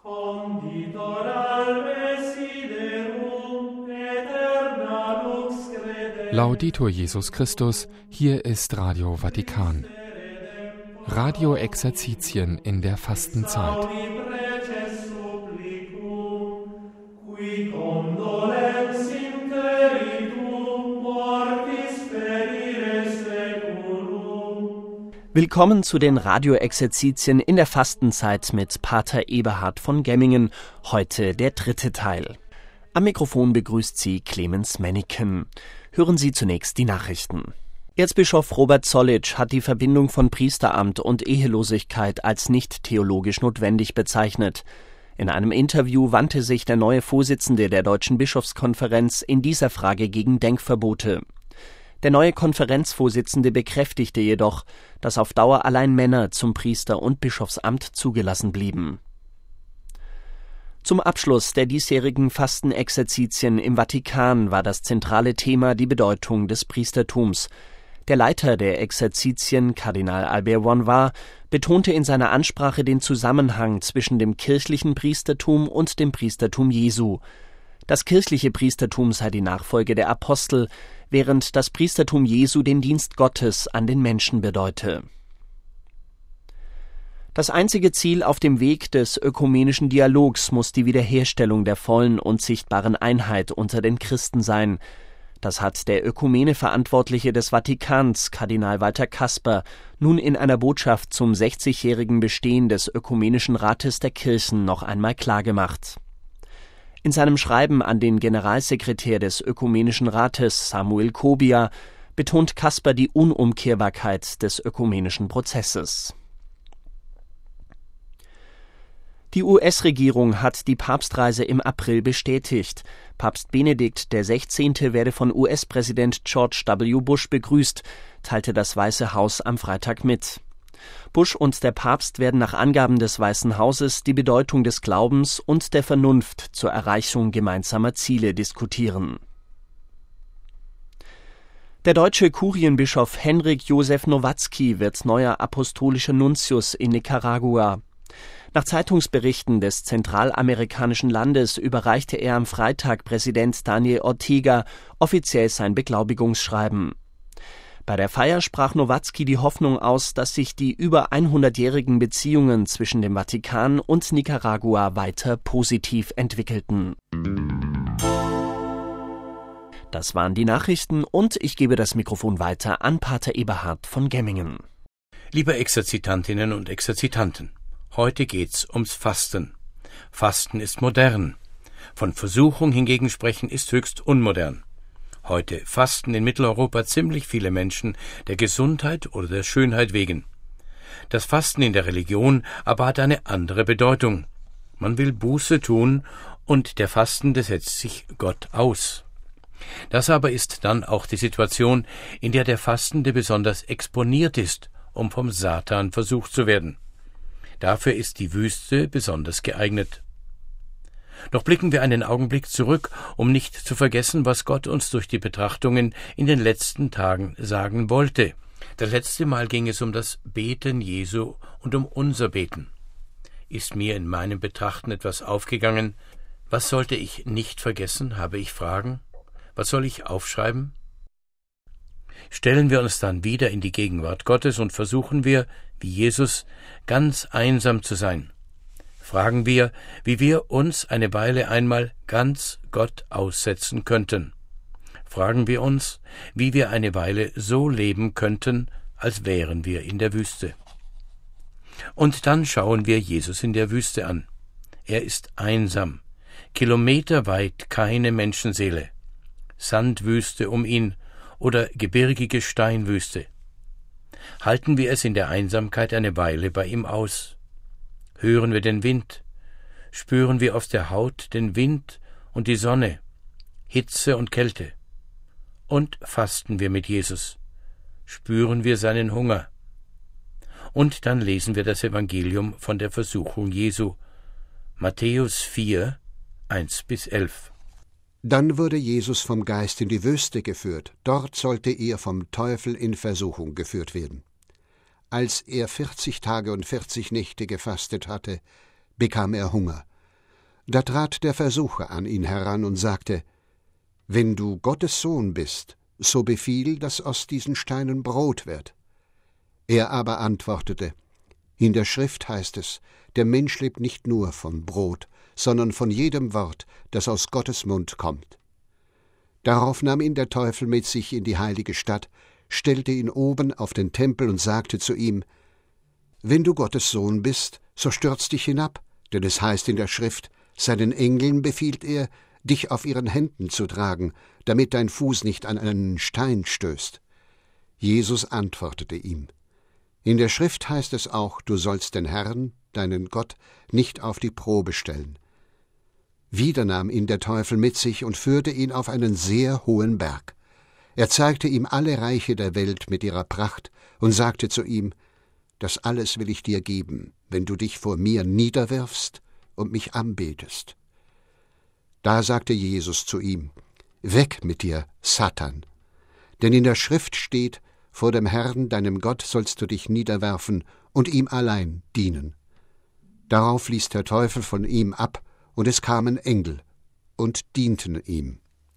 Laudetur Jesus Christus, hier ist Radio Vatikan. Radio-Exerzitien in der Fastenzeit. Willkommen zu den Radio-Exerzitien in der Fastenzeit mit Pater Eberhard von Gemmingen, heute der 3. Teil. Am Mikrofon begrüßt Sie Clemens Menneken. Hören Sie zunächst die Nachrichten. Erzbischof Robert Zollitsch hat die Verbindung von Priesteramt und Ehelosigkeit als nicht theologisch notwendig bezeichnet. In einem Interview wandte sich der neue Vorsitzende der Deutschen Bischofskonferenz in dieser Frage gegen Denkverbote. Der neue Konferenzvorsitzende bekräftigte jedoch, dass auf Dauer allein Männer zum Priester- und Bischofsamt zugelassen blieben. Zum Abschluss der diesjährigen Fastenexerzitien im Vatikan war das zentrale Thema die Bedeutung des Priestertums. Der Leiter der Exerzitien, Kardinal Albert Bonvard, betonte in seiner Ansprache den Zusammenhang zwischen dem kirchlichen Priestertum und dem Priestertum Jesu. Das kirchliche Priestertum sei die Nachfolge der Apostel, während das Priestertum Jesu den Dienst Gottes an den Menschen bedeute. Das einzige Ziel auf dem Weg des ökumenischen Dialogs muss die Wiederherstellung der vollen und sichtbaren Einheit unter den Christen sein. Das hat der Ökumene-Verantwortliche des Vatikans, Kardinal Walter Kasper, nun in einer Botschaft zum 60-jährigen Bestehen des Ökumenischen Rates der Kirchen noch einmal klargemacht. In seinem Schreiben an den Generalsekretär des Ökumenischen Rates, Samuel Kobia, betont Kasper die Unumkehrbarkeit des ökumenischen Prozesses. Die US-Regierung hat die Papstreise im April bestätigt. Papst Benedikt XVI. Werde von US-Präsident George W. Bush begrüßt, teilte das Weiße Haus am Freitag mit. Bush und der Papst werden nach Angaben des Weißen Hauses die Bedeutung des Glaubens und der Vernunft zur Erreichung gemeinsamer Ziele diskutieren. Der deutsche Kurienbischof Henryk Josef Nowatzki wird neuer apostolischer Nuntius in Nicaragua. Nach Zeitungsberichten des zentralamerikanischen Landes überreichte er am Freitag Präsident Daniel Ortega offiziell sein Beglaubigungsschreiben. Bei der Feier sprach Nowatzki die Hoffnung aus, dass sich die über 100-jährigen Beziehungen zwischen dem Vatikan und Nicaragua weiter positiv entwickelten. Das waren die Nachrichten und ich gebe das Mikrofon weiter an Pater Eberhard von Gemmingen. Liebe Exerzitantinnen und Exerzitanten, heute geht's ums Fasten. Fasten ist modern. Von Versuchung hingegen sprechen ist höchst unmodern. Heute fasten in Mitteleuropa ziemlich viele Menschen der Gesundheit oder der Schönheit wegen. Das Fasten in der Religion aber hat eine andere Bedeutung. Man will Buße tun und der Fastende setzt sich Gott aus. Das aber ist dann auch die Situation, in der der Fastende besonders exponiert ist, um vom Satan versucht zu werden. Dafür ist die Wüste besonders geeignet. Doch blicken wir einen Augenblick zurück, um nicht zu vergessen, was Gott uns durch die Betrachtungen in den letzten Tagen sagen wollte. Das letzte Mal ging es um das Beten Jesu und um unser Beten. Ist mir in meinem Betrachten etwas aufgegangen? Was sollte ich nicht vergessen, habe ich Fragen? Was soll ich aufschreiben? Stellen wir uns dann wieder in die Gegenwart Gottes und versuchen wir, wie Jesus, ganz einsam zu sein. Fragen wir, wie wir uns eine Weile einmal ganz Gott aussetzen könnten. Fragen wir uns, wie wir eine Weile so leben könnten, als wären wir in der Wüste. Und dann schauen wir Jesus in der Wüste an. Er ist einsam, kilometerweit keine Menschenseele, Sandwüste um ihn oder gebirgige Steinwüste. Halten wir es in der Einsamkeit eine Weile bei ihm aus. Hören wir den Wind, spüren wir auf der Haut den Wind und die Sonne, Hitze und Kälte. Und fasten wir mit Jesus, spüren wir seinen Hunger. Und dann lesen wir das Evangelium von der Versuchung Jesu, Matthäus 4, 1-11. Dann wurde Jesus vom Geist in die Wüste geführt. Dort sollte er vom Teufel in Versuchung geführt werden. Als er 40 Tage und 40 Nächte gefastet hatte, bekam er Hunger. Da trat der Versucher an ihn heran und sagte: »Wenn du Gottes Sohn bist, so befiehl, dass aus diesen Steinen Brot wird.« Er aber antwortete: »In der Schrift heißt es, der Mensch lebt nicht nur von Brot, sondern von jedem Wort, das aus Gottes Mund kommt.« Darauf nahm ihn der Teufel mit sich in die heilige Stadt, stellte ihn oben auf den Tempel und sagte zu ihm: »Wenn du Gottes Sohn bist, so stürz dich hinab, denn es heißt in der Schrift, seinen Engeln befiehlt er, dich auf ihren Händen zu tragen, damit dein Fuß nicht an einen Stein stößt.« Jesus antwortete ihm: »In der Schrift heißt es auch, du sollst den Herrn, deinen Gott, nicht auf die Probe stellen.« Wieder nahm ihn der Teufel mit sich und führte ihn auf einen sehr hohen Berg. Er zeigte ihm alle Reiche der Welt mit ihrer Pracht und sagte zu ihm: »Das alles will ich dir geben, wenn du dich vor mir niederwirfst und mich anbetest.« Da sagte Jesus zu ihm: »Weg mit dir, Satan! Denn in der Schrift steht, vor dem Herrn, deinem Gott, sollst du dich niederwerfen und ihm allein dienen.« Darauf ließ der Teufel von ihm ab, und es kamen Engel und dienten ihm.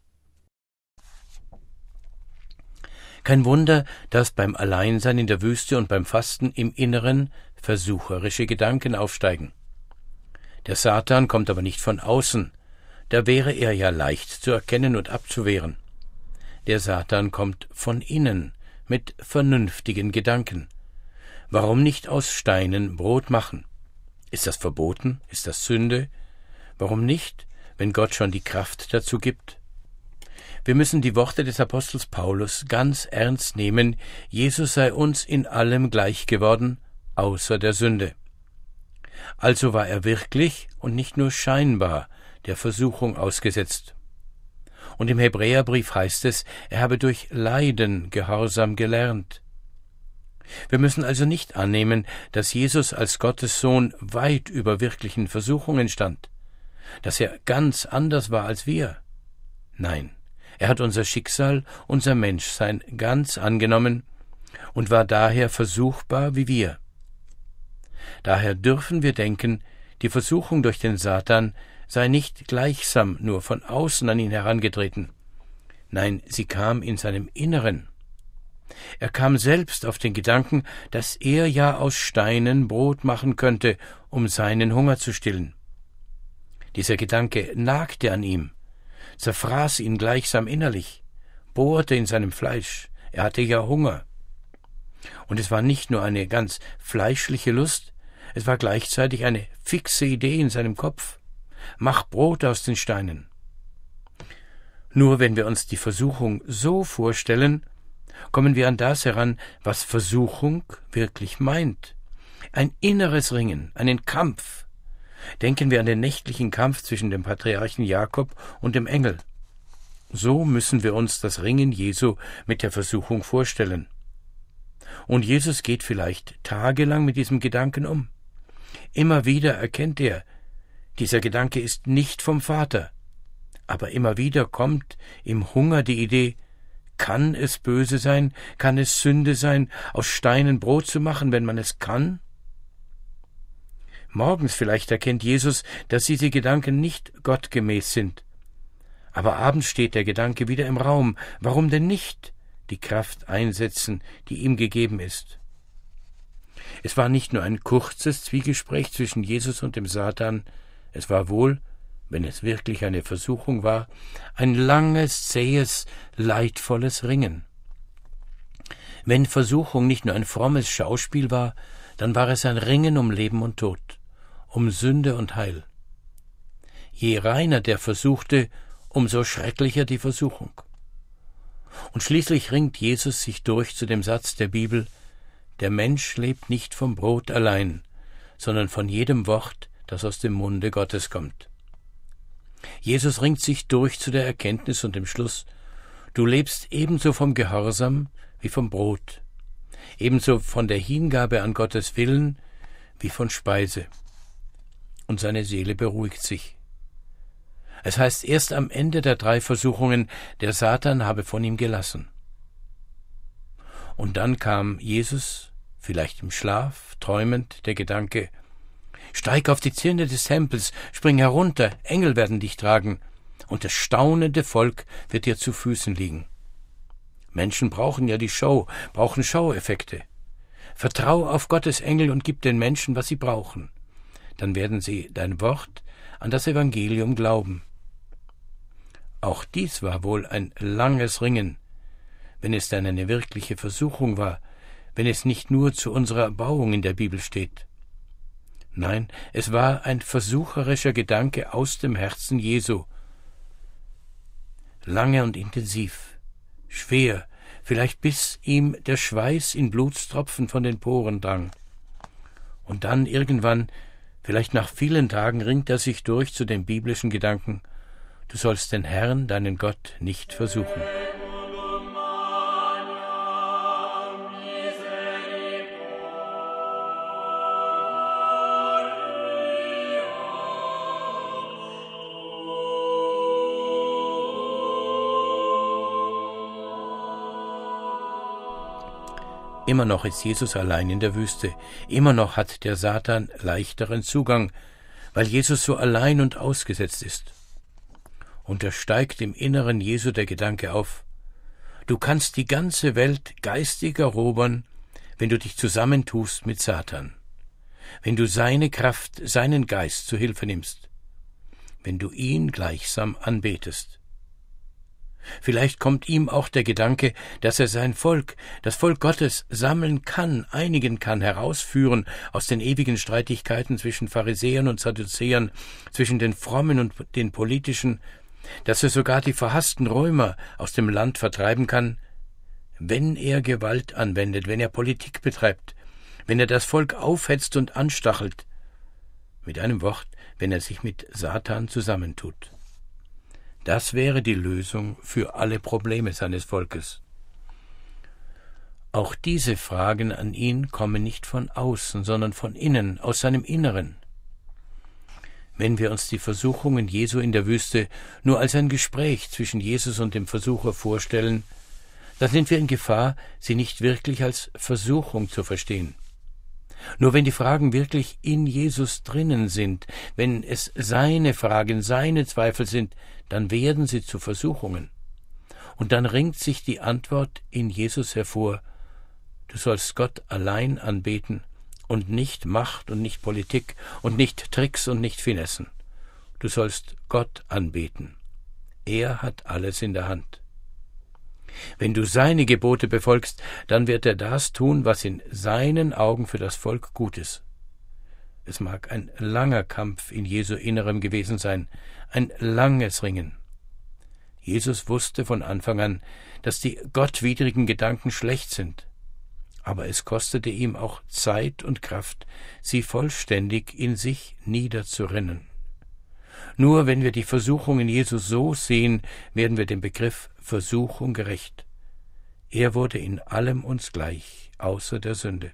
Kein Wunder, dass beim Alleinsein in der Wüste und beim Fasten im Inneren versucherische Gedanken aufsteigen. Der Satan kommt aber nicht von außen, da wäre er ja leicht zu erkennen und abzuwehren. Der Satan kommt von innen, mit vernünftigen Gedanken. Warum nicht aus Steinen Brot machen? Ist das verboten? Ist das Sünde? Warum nicht, wenn Gott schon die Kraft dazu gibt? Wir müssen die Worte des Apostels Paulus ganz ernst nehmen: Jesus sei uns in allem gleich geworden, außer der Sünde. Also war er wirklich und nicht nur scheinbar der Versuchung ausgesetzt. Und im Hebräerbrief heißt es, er habe durch Leiden Gehorsam gelernt. Wir müssen also nicht annehmen, dass Jesus als Gottes Sohn weit über wirklichen Versuchungen stand, dass er ganz anders war als wir. Nein, er hat unser Schicksal, unser Menschsein ganz angenommen und war daher versuchbar wie wir. Daher dürfen wir denken, die Versuchung durch den Satan sei nicht gleichsam nur von außen an ihn herangetreten. Nein, sie kam in seinem Inneren. Er kam selbst auf den Gedanken, dass er ja aus Steinen Brot machen könnte, um seinen Hunger zu stillen. Dieser Gedanke nagte an ihm, zerfraß ihn gleichsam innerlich, bohrte in seinem Fleisch. Er hatte ja Hunger. Und es war nicht nur eine ganz fleischliche Lust, es war gleichzeitig eine fixe Idee in seinem Kopf. Mach Brot aus den Steinen. Nur wenn wir uns die Versuchung so vorstellen, kommen wir an das heran, was Versuchung wirklich meint. Ein inneres Ringen, einen Kampf. Denken wir an den nächtlichen Kampf zwischen dem Patriarchen Jakob und dem Engel. So müssen wir uns das Ringen Jesu mit der Versuchung vorstellen. Und Jesus geht vielleicht tagelang mit diesem Gedanken um. Immer wieder erkennt er, dieser Gedanke ist nicht vom Vater. Aber immer wieder kommt im Hunger die Idee, kann es böse sein, kann es Sünde sein, aus Steinen Brot zu machen, wenn man es kann? Morgens vielleicht erkennt Jesus, dass diese Gedanken nicht gottgemäß sind. Aber abends steht der Gedanke wieder im Raum. Warum denn nicht die Kraft einsetzen, die ihm gegeben ist? Es war nicht nur ein kurzes Zwiegespräch zwischen Jesus und dem Satan, es war wohl, wenn es wirklich eine Versuchung war, ein langes, zähes, leidvolles Ringen. Wenn Versuchung nicht nur ein frommes Schauspiel war, dann war es ein Ringen um Leben und Tod, um Sünde und Heil. Je reiner der Versuchte, umso schrecklicher die Versuchung. Und schließlich ringt Jesus sich durch zu dem Satz der Bibel: Der Mensch lebt nicht vom Brot allein, sondern von jedem Wort, das aus dem Munde Gottes kommt. Jesus ringt sich durch zu der Erkenntnis und dem Schluss: Du lebst ebenso vom Gehorsam wie vom Brot, ebenso von der Hingabe an Gottes Willen wie von Speise. Und seine Seele beruhigt sich. Es heißt erst am Ende der 3 Versuchungen, der Satan habe von ihm gelassen. Und dann kam Jesus, vielleicht im Schlaf, träumend, der Gedanke: Steig auf die Zinne des Tempels, spring herunter, Engel werden dich tragen, und das staunende Volk wird dir zu Füßen liegen. Menschen brauchen ja die Show, brauchen Show-Effekte. Vertrau auf Gottes Engel und gib den Menschen, was sie brauchen. Dann werden sie dein Wort an das Evangelium glauben. Auch dies war wohl ein langes Ringen, wenn es dann eine wirkliche Versuchung war, wenn es nicht nur zu unserer Erbauung in der Bibel steht. Nein, es war ein versucherischer Gedanke aus dem Herzen Jesu. Lange und intensiv, schwer, vielleicht bis ihm der Schweiß in Blutstropfen von den Poren drang. Und dann irgendwann, vielleicht nach vielen Tagen, ringt er sich durch zu dem biblischen Gedanken: Du sollst den Herrn, deinen Gott, nicht versuchen. Immer noch ist Jesus allein in der Wüste. Immer noch hat der Satan leichteren Zugang, weil Jesus so allein und ausgesetzt ist. Und da steigt im Inneren Jesu der Gedanke auf: Du kannst die ganze Welt geistig erobern, wenn du dich zusammentust mit Satan, wenn du seine Kraft, seinen Geist zu Hilfe nimmst, wenn du ihn gleichsam anbetest. Vielleicht kommt ihm auch der Gedanke, dass er sein Volk, das Volk Gottes, sammeln kann, einigen kann, herausführen aus den ewigen Streitigkeiten zwischen Pharisäern und Sadduzäern, zwischen den Frommen und den Politischen, dass er sogar die verhassten Römer aus dem Land vertreiben kann, wenn er Gewalt anwendet, wenn er Politik betreibt, wenn er das Volk aufhetzt und anstachelt, mit einem Wort, wenn er sich mit Satan zusammentut. Das wäre die Lösung für alle Probleme seines Volkes. Auch diese Fragen an ihn kommen nicht von außen, sondern von innen, aus seinem Inneren. Wenn wir uns die Versuchungen Jesu in der Wüste nur als ein Gespräch zwischen Jesus und dem Versucher vorstellen, dann sind wir in Gefahr, sie nicht wirklich als Versuchung zu verstehen. Nur wenn die Fragen wirklich in Jesus drinnen sind, wenn es seine Fragen, seine Zweifel sind, dann werden sie zu Versuchungen. Und dann ringt sich die Antwort in Jesus hervor: Du sollst Gott allein anbeten und nicht Macht und nicht Politik und nicht Tricks und nicht Finessen. Du sollst Gott anbeten. Er hat alles in der Hand. Wenn du seine Gebote befolgst, dann wird er das tun, was in seinen Augen für das Volk gut ist. Es mag ein langer Kampf in Jesu Innerem gewesen sein, ein langes Ringen. Jesus wusste von Anfang an, dass die gottwidrigen Gedanken schlecht sind, aber es kostete ihm auch Zeit und Kraft, sie vollständig in sich niederzurennen. Nur wenn wir die Versuchung in Jesus so sehen, werden wir dem Begriff Versuchung gerecht. Er wurde in allem uns gleich, außer der Sünde.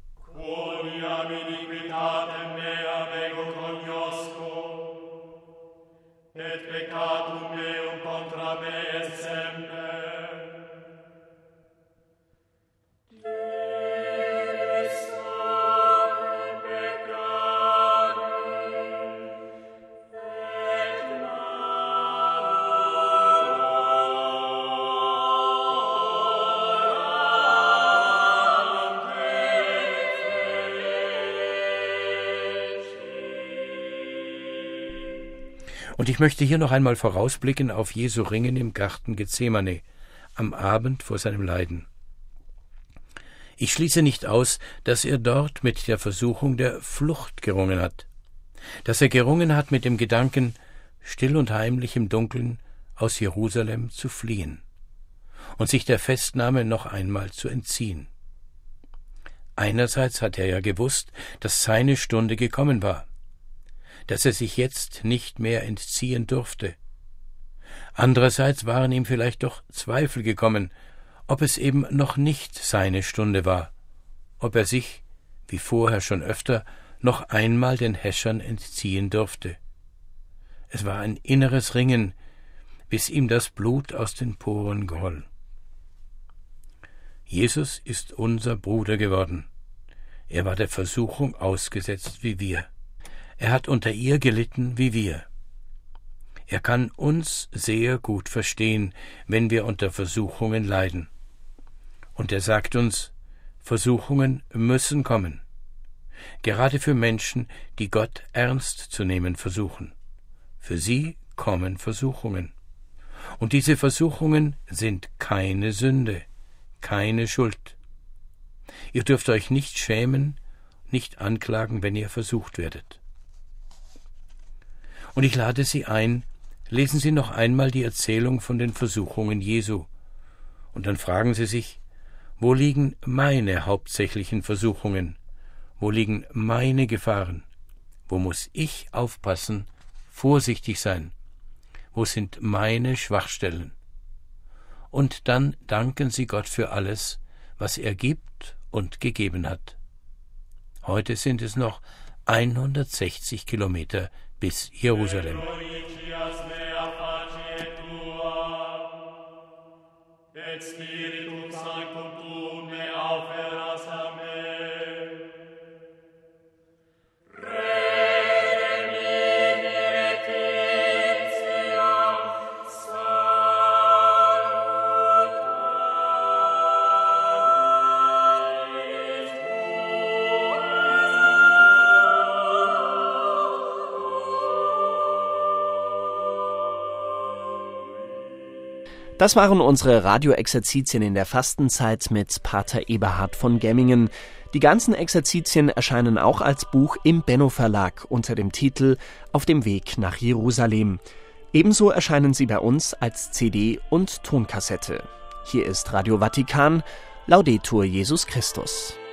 Und ich möchte hier noch einmal vorausblicken auf Jesu Ringen im Garten Gethsemane, am Abend vor seinem Leiden. Ich schließe nicht aus, dass er dort mit der Versuchung der Flucht gerungen hat, dass er gerungen hat mit dem Gedanken, still und heimlich im Dunkeln aus Jerusalem zu fliehen und sich der Festnahme noch einmal zu entziehen. Einerseits hat er ja gewusst, dass seine Stunde gekommen war, dass er sich jetzt nicht mehr entziehen durfte. Andererseits waren ihm vielleicht doch Zweifel gekommen, ob es eben noch nicht seine Stunde war, ob er sich, wie vorher schon öfter, noch einmal den Häschern entziehen durfte. Es war ein inneres Ringen, bis ihm das Blut aus den Poren quoll. Jesus ist unser Bruder geworden. Er war der Versuchung ausgesetzt wie wir. Er hat unter ihr gelitten wie wir. Er kann uns sehr gut verstehen, wenn wir unter Versuchungen leiden. Und er sagt uns, Versuchungen müssen kommen. Gerade für Menschen, die Gott ernst zu nehmen versuchen. Für sie kommen Versuchungen. Und diese Versuchungen sind keine Sünde, keine Schuld. Ihr dürft euch nicht schämen, nicht anklagen, wenn ihr versucht werdet. Und ich lade Sie ein, lesen Sie noch einmal die Erzählung von den Versuchungen Jesu. Und dann fragen Sie sich, wo liegen meine hauptsächlichen Versuchungen? Wo liegen meine Gefahren? Wo muss ich aufpassen, vorsichtig sein? Wo sind meine Schwachstellen? Und dann danken Sie Gott für alles, was er gibt und gegeben hat. Heute sind es noch 160 Kilometer bis Jerusalem. Das waren unsere Radioexerzitien in der Fastenzeit mit Pater Eberhard von Gemmingen. Die ganzen Exerzitien erscheinen auch als Buch im Benno Verlag unter dem Titel Auf dem Weg nach Jerusalem. Ebenso erscheinen sie bei uns als CD und Tonkassette. Hier ist Radio Vatikan, Laudetur Jesus Christus.